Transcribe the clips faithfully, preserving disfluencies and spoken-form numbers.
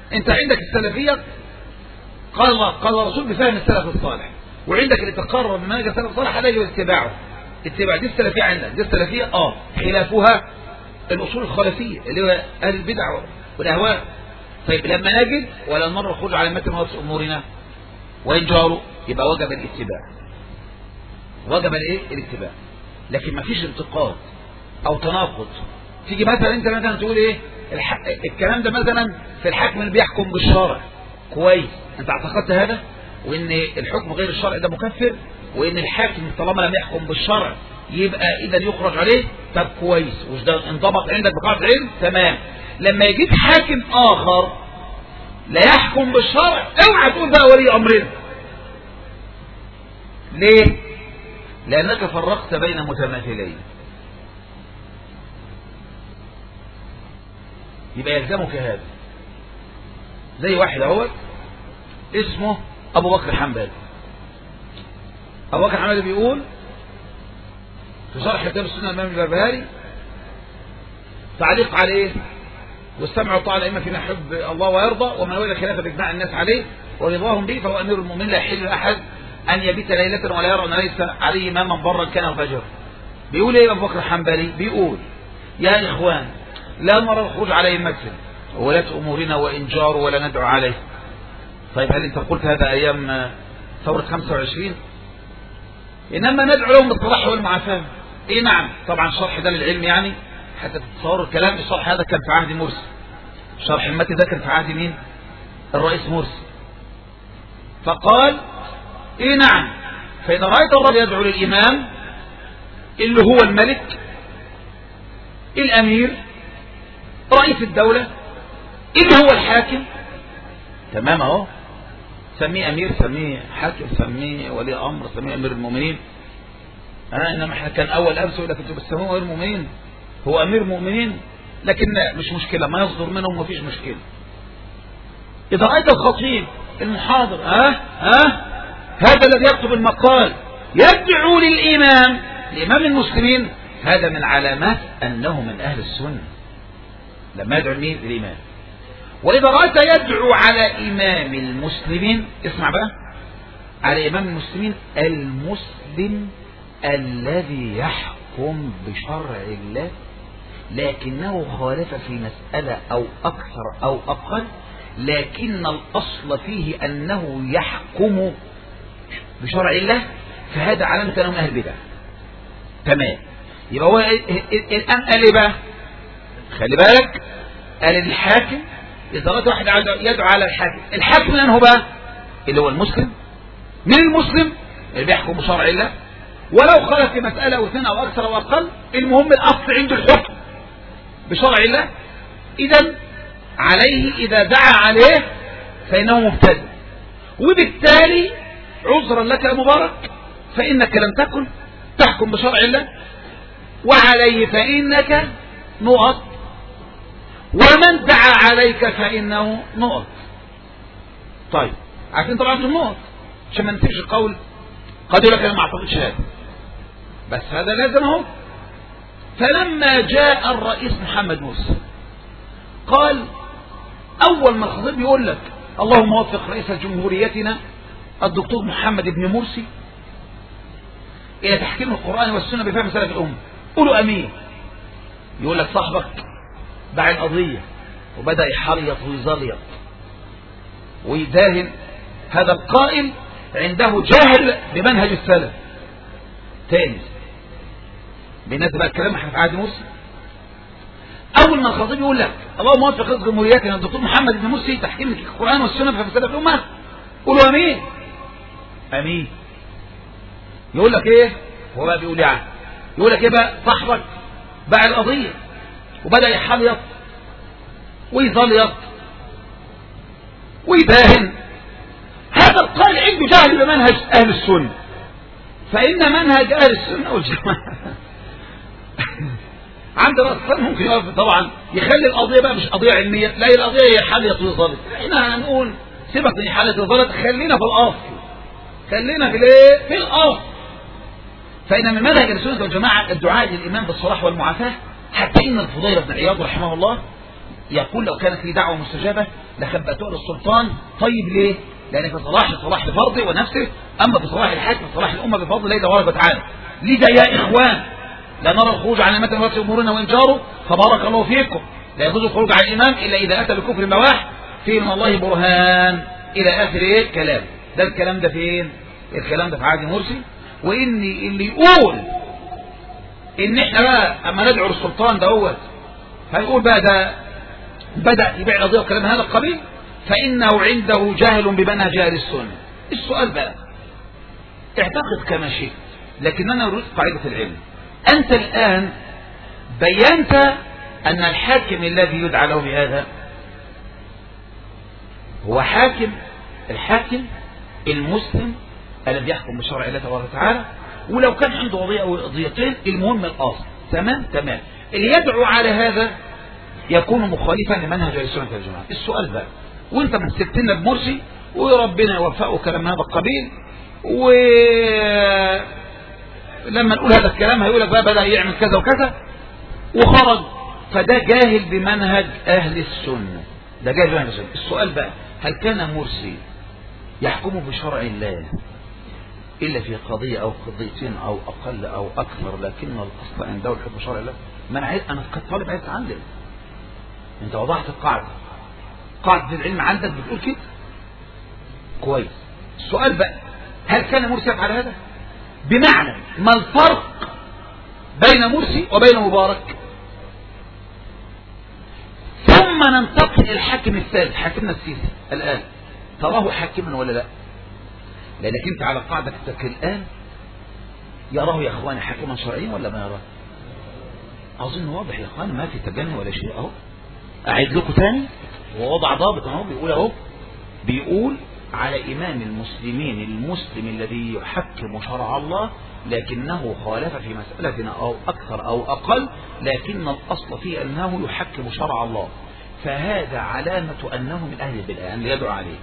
انت عندك السلفية قال الله قال الرسول بفهم السلف الصالح، وعندك اللي تقرر بمنهج السلف الصالح هذا يجب اتباعه. اتباع دي السلفية عندك، دي السلفية اه خلافها الأصول الخلفية اللي هو أهل البدع والأهواء. طيب لما نجد ولا نمر الخروج على متن وصف أمورنا وإن جاروا يبقى وجب الاتباع، وجب الايه الاتباع. لكن ما فيش انتقاد أو تناقض. تيجي مثلا أنت مثلا تقول إيه الح... الكلام ده مثلا في الحكم اللي بيحكم بالشرع كويس، أنت اعتقدت هذا وإن الحكم غير الشرع ده مكفر، وإن الحاكم طالما لم يحكم بالشرع يبقى إذا يخرج عليه. طب كويس، وش ده انضبط عندك بقاعدة علم تمام. لما يجيب حاكم آخر لا يحكم بالشرع اوعى تقول بقى ولي أمرنا. ليه؟ لأنك فرقت بين متماثلين. يبقى يلزمك هذا. زي واحد اهوت اسمه أبو بكر الحنبلي. أبو بكر الحنبلي بيقول في شرح كتاب السنة الإمام البربهاري تعليق عليه: والسمع والطاعة الأئمة فيما يحب الله ويرضى، ومن ولي الخلافة بإجماع الناس عليه ورضاهم به فهو أمير المؤمنين لا يحل لأحد أن يبيت ليلة ولا يرى أن ليس عليه إماما برا كان الفجر. بيقول إيه أبو بكر الحنبلي؟ بيقول: يا إخوان لا نرى الخروج على أئمتنا وولاة أمورنا وإن جاروا ولا ندعو عليه. طيب هل أنت قلت هذا أيام ثورة خمسة وعشرين؟ إنما ندعو لهم بالصلاح والمعافاة. إيه نعم، طبعا شرح ده للعلم يعني حتى تتصوروا الكلام. الشرح هذا كان في عهد مرسي، شرح المتن ده كان في عهد مين؟ الرئيس مرسي. فقال: إيه نعم، فإذا رأيت الرجل يدعو للإمام اللي هو الملك الأمير رئيس الدولة اللي هو الحاكم، تمام اهو، سميه أمير سميه حاكم سميه ولي أمر سميه أمير المؤمنين. أنا إنما احنا كان أول أمس يقول لك أنتوا بتسموه أمير المؤمنين، هو أمير المؤمنين، لكن مش مشكلة ما يصدر منهم مفيش مشكلة. إذا رأيت الخطيب المحاضر ها ها هذا الذي يكتب المقال يدعو للإمام لإمام المسلمين، هذا من علامات أنه من أهل السنة لما يدعو مين؟ الإمام. وإذا رأيت يدعو على إمام المسلمين، اسمع بقى، على إمام المسلمين المسلم الذي يحكم بشرع الله لكنه خالف في مسألة أو أكثر أو أقل، لكن الأصل فيه أنه يحكم بشرع الله، فهذا علامة أنه من أهل البدع. تمام. يبقى هو الآن قال إيه بقى؟ خلي بالك، قال الحاكم إذا رأيت واحد يدعو على الحاكم، الحاكم من هو بقى؟ اللي هو المسلم. من المسلم اللي بيحكم بشرع الله ولو خالف في مسألة أو اثنين أو أكثر أو أقل، المهم الأصل عنده الحكم بشرع الله. إذا عليه إذا دعا عليه فإنه مبتدع، وبالتالي عذرا لك يا مبارك فإنك لم تكن تحكم بشرع الله، وعليه فإنك نقط، ومن دعا عليك فإنه نقط. طيب عارفين طبعا النقط عشان ما نسيبش القول قد يقول لك انا ما اعتقدش هذا، بس هذا لازم اهو. فلما جاء الرئيس محمد مرسي قال، اول ما الخطيب يقول لك اللهم وفق رئيس جمهوريتنا الدكتور محمد بن مرسي الى تحكيم القرآن والسنة بفهم سلف الامة، قولوا امين. يقول لك صاحبك باع القضية وبدأ يحريط ويزليط ويداهن، هذا القائل عنده جهل بمنهج السلف. تاني بالنسبة بقى الكلام احنا في عهد مرسي، اول ما الخطيب يقول لك اللهم وفق رئيس جمهوريتنا الدكتور محمد بن مرسي تحكيم القرآن والسنة بفهم سلف الامة، قولوا امين. امين. يقول لك ايه هو بقى بيقول يعني يقول لك ايه بقى؟ صاحبك باع القضية وبدأ يحليط ويزليط ويداهن، هذا القائل عنده جهل بمنهج أهل السنة، فإن منهج أهل السنة والجماعة عند الرسول ممكن يقف طبعا يخلي القضية بقى مش قضية علمية، لا القضية هي حليط ويزليط. احنا هنقول سيبك من حليط ويزليط، خلينا في الأصل، خلينا في الايه؟ في الأصل. فإن من منهج السنة والجماعة الدعاء للإمام بالصلاح والمعافاة، حتى إن الفضيل بن عياض رحمه الله يقول لو كانت لي دعوة مستجابة لخبأتها للسلطان. طيب ليه؟ لأن في صلاح صلاح لفرضه ونفسه، أما في صلاح الحاكم صلاح الأمة بفضل الله تبارك وتعالى. لذا يا إخوان لا نرى الخروج عن أئمة ولاة أمورنا وإنكاره فبارك الله فيكم. لا يجوز الخروج عن الإمام إلا إذا أتى بكفر بواح فيه من الله برهان إلى آخر إيه كلام. ده الكلام ده فين؟ الكلام ده في عهد مرسي. وإن اللي يقول إن إحنا بقى أما ندعو السلطان دوت هيقول بقى ده بدأ يبيع قضية وكلام هذا القبيل فإنه عنده جاهل بمنهج أهل السنة. السؤال بقى اعتقد كما شئت، لكننا نريد قاعدة العلم. أنت الآن بينت أن الحاكم الذي يدعى له بهذا هو حاكم الحاكم المسلم الذي يحكم بشرع الله تبارك وتعالى، ولو كان عنده قضية أو قضيتين المهم الأصل. تمام تمام. اللي يدعو على هذا يكون مخالفا لمنهج أهل السنة والجماعة. السؤال بقى وانت مسكت لنا بمرسي وربنا يوفقه كلام هذا القبيل، ولما نقول هذا الكلام هيقول لك بقى بدأ يعمل كذا وكذا وخرج، فده جاهل بمنهج أهل السنة. ده جاهل بمنهج السنة. السؤال بقى هل كان مرسي يحكم بشرع الله إلا في قضية أو قضيتين أو أقل أو أكثر لكن الأصل عنده الحكم بشرع الله؟ ما أنا عايز، أنا كطالب عايز أتعلم. أنت وضعت القاعدة، قاعدة العلم عندك بتقول كده كويس. السؤال بقى هل كان مرسي يفعل هذا؟ بمعنى ما الفرق بين مرسي وبين مبارك؟ ثم ننتقل إلى الحاكم الثالث حاكمنا السيسي الآن، تراه حاكما ولا لا؟ لأنك أنت على قاعدة الآن يراه يا أخواني حاكما شرعيا ولا ما يراه؟ أظن واضح يا أخواني، ما في تجني ولا شيء. أهو أعيد لكم تاني ووضع ضابط أهو بيقول أهو بيقول على إمام المسلمين المسلم الذي يحكم شرع الله لكنه خالف في مسألة أو أكثر أو أقل لكن الأصل فيه أنه يحكم شرع الله، فهذا علامة أنه من أهل البدع أن يدعو عليه.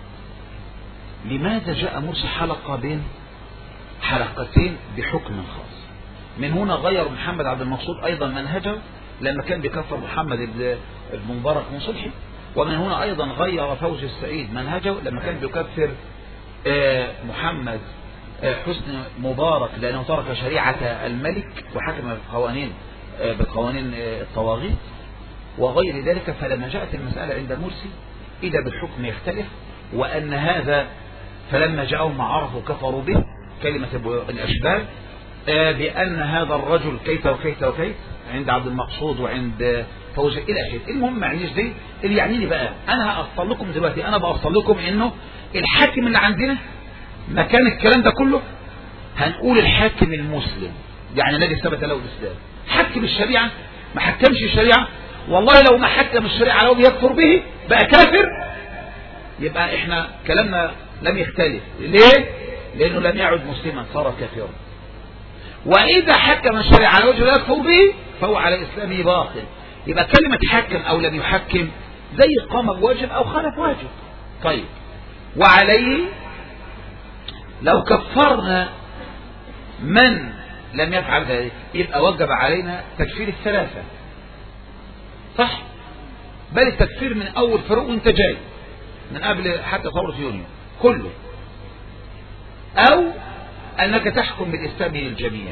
لماذا جاء مرسي حلقة بين حلقتين بحكم خاص؟ من هنا غير محمد عبد المقصود أيضا منهجه لما كان بيكفر محمد بن مبارك من صلحي، ومن هنا أيضا غير فوزي السعيد منهجه لما كان بيكفر محمد حسني مبارك لأنه ترك شريعة الملك وحكم بالقوانين بالقوانين الطواغيت وغير ذلك. فلما جاءت المسألة عند مرسي إذا بالحكم يختلف، وأن هذا فلما جاءهم ما عرفوا كفروا به كلمة الأشبال بأن هذا الرجل كيف وكيف وكيف عند عبد المقصود وعند فوزي إلى آخره. المهم معنيش دي اللي يعنيني بقى. أنا هأصل لكم دلوقتي، أنا بأصل لكم إنه الحاكم اللي عندنا مكان الكلام ده كله هنقول الحاكم المسلم، يعني الذي ثبت له الإسلام حكم الشريعة ما حكمش الشريعة، والله لو ما حكم الشريعة لو يكفر به بقى كافر، يبقى احنا كلامنا لم يختلف. ليه؟ لأنه لم يعد مسلما صار كافرا. وإذا حكم الشريعة على وجه لا يكفر به فهو على إسلامه باطل. يبقى كلمة حكم أو لم يحكم زي قام بواجب أو خالف واجب. طيب وعليه لو كفرنا من لم يفعل ذلك يبقى وجب علينا تكفير الثلاثة، صح؟ بل التكفير من أول فروق وانت جاي من قبل حتى ثورة يونيو كله، أو أنك تحكم بالإسلام للجميع.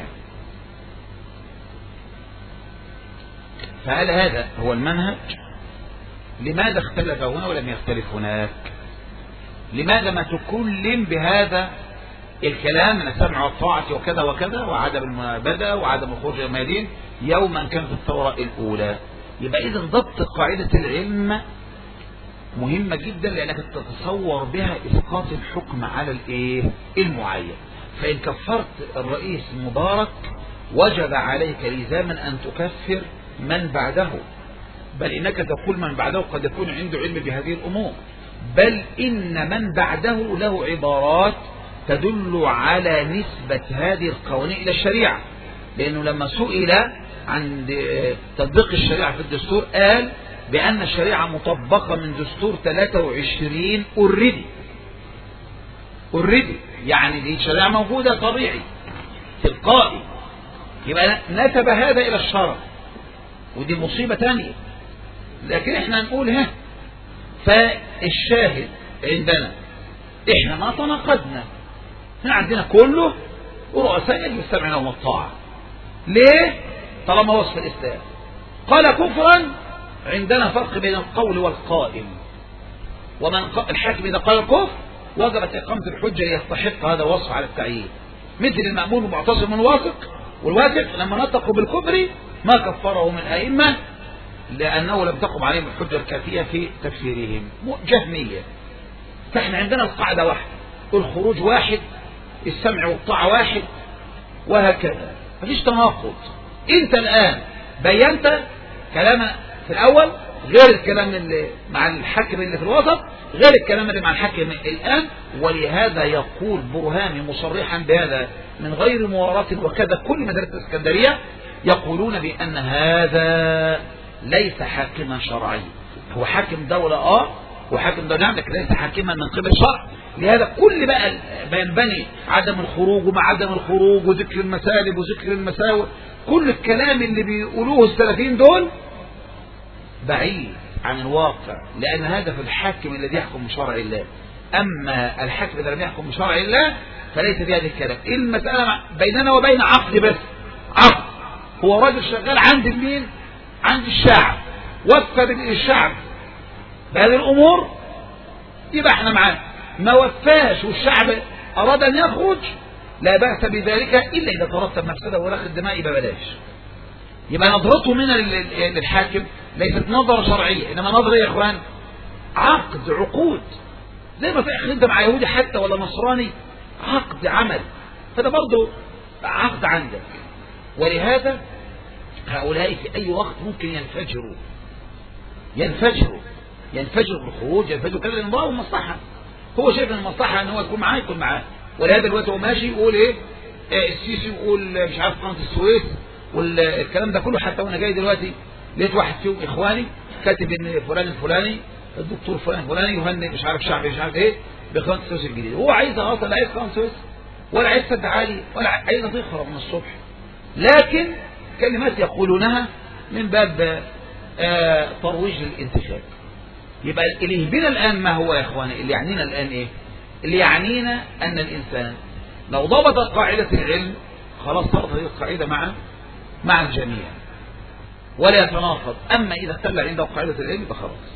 فهل هذا هو المنهج؟ لماذا اختلف هنا ولم يختلف هناك؟ لماذا ما تكلم بهذا الكلام من السمع والطاعة وكذا وكذا وعدم المنابذة وعدم الخروج إلى الميادين يوما كانت الثورة الأولى؟ يبقى إذا ضبط قاعدة العلم مهمة جدا لأنك تتصور بها إسقاط الحكم على الإيه المعين. فإن كفرت الرئيس مبارك وجب عليك لزاما أن تكفر من بعده، بل إنك تقول من بعده قد يكون عنده علم بهذه الأمور، بل إن من بعده له عبارات تدل على نسبة هذه القوانين إلى الشريعة، لأنه لما سئل عن تطبيق الشريعة في الدستور قال بأن الشريعة مطبقة من دستور ثلاثة وعشرين اوريدي اوريدي يعني دي شريعة موجودة طبيعي تلقائي. يبقى نسب هذا إلى الشرع، ودي مصيبة تانية لكن احنا نقول ها، فالشاهد عندنا احنا ما تناقضنا، احنا عندنا كله ورؤساء يجب السمع لهم الطاعة. ليه؟ طالما وصف الإسلام قال كفرا، عندنا فرق بين القول والقائل. ومن الحاكم إذا قال الكفر وجبت إقامة الحجة يستحق هذا الوصف على التعيين، مثل المأمون والمعتصم والواثق والواثق لما نطقوا بالكفر ما كفره من أئمة لأنه لم تقم عليهم الحجة الكافية في تكفيرهم، جهمية. فإحنا عندنا القاعدة واحدة، الخروج واحد، السمع والطاعة واحد، وهكذا مفيش تناقض. انت الآن بينت كلام في الأول غير الكلام اللي مع الحاكم اللي في الوسط غير الكلام اللي مع الحاكم الآن، ولهذا يقول برهامي مصرحا بهذا من غير مواراة، وكذا كل مدارس الاسكندرية يقولون بأن هذا ليس حاكما شرعيا، هو حاكم دولة اه وحاكم دولة نعم، لكن ليس حاكما من قبل الشرع. لهذا كل بقى بينبني عدم الخروج ومع عدم الخروج وذكر المسالب وذكر المساوئ، كل الكلام اللي بيقولوه السلفيين دول بعيد عن الواقع، لأن هدف الحاكم الذي يحكم بشرع الله. أما الحاكم الذي لم يحكم بشرع الله فليس بهذا الكلام. المسألة بيننا وبين عقد بس، عقد. هو راجل شغال عند مين؟ عند الشعب، وفى بالشعب بهذه الأمور يبقى احنا معاه. ما وفاش والشعب أراد أن يخرج لا بأس بذلك إلا إذا ترتب مفسدة ورخ الدماء يبقى بلاش. يبقى نظرته من للحاكم ليست نظرة شرعية، إنما نظرة يا إخوان عقد، عقود. زي ما تأخذ أنت مع يهودي حتى ولا نصراني عقد عمل، فده برضه عقد عندك. ولهذا هؤلاء في أي وقت ممكن ينفجروا ينفجروا ينفجروا بالخروج، ينفجروا كذا، لأن الله مصلحة. هو شايف ان المصلحة ان هو يكون معاه يكون معاه. ولهذا دلوقتي هو ماشي يقول ايه آه السيسي يقول مش عارف قناة السويس والكلام ده كله. حتى وانا جاي دلوقتي لقيت واحد فيهم اخواني كاتب ان فلان الفلاني الدكتور فلان الفلاني يهنئ مش عارف شعبي مش عارف ايه بقناة السويس الجديدة. هو عايز اصلا لا عايز قناة السويس ولا عايز سد عالي ولا عايز تخرب من الصبح، لكن كلمات يقولونها من باب آه ترويج للانتخاب. يبقى اللي يهمنا الآن ما هو يا إخواني؟ اللي يعنينا الآن إيه؟ اللي يعنينا أن الإنسان لو ضبط قاعدة العلم خلاص صارت هذه القاعدة مع مع الجميع ولا يتناقض. أما إذا اختل عنده قاعدة العلم فخلاص.